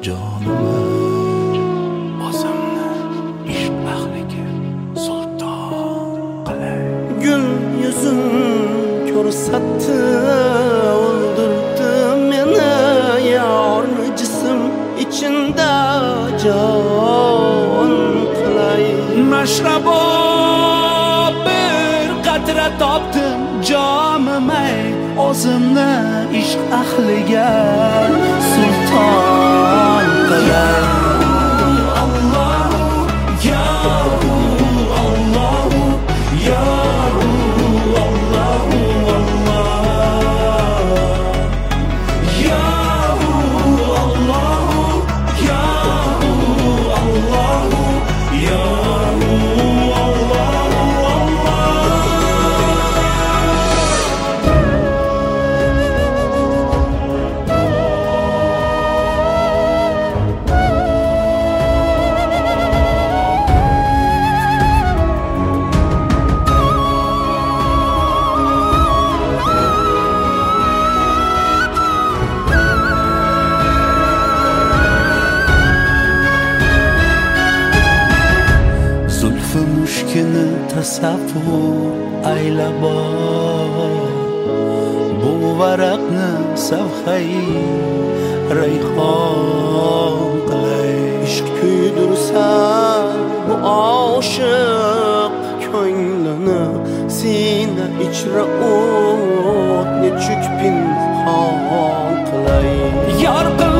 jonimni o'zimni ishq ahliga sulton qilay. Gul yuzin ko'rsatdi, o'ldirdi meni yorni jism içinde jon qilay. Mashrabo bir qatra topdim jomimay, o'zimni ishq ahliga sulton qilay. Zulfü mushkini tasavvur aylab bu varaqni savxay rayhon qilay. İşq kuydirsa bu aşık ko'nglini, sina ichra o't nechuk pinhon qilay. Yor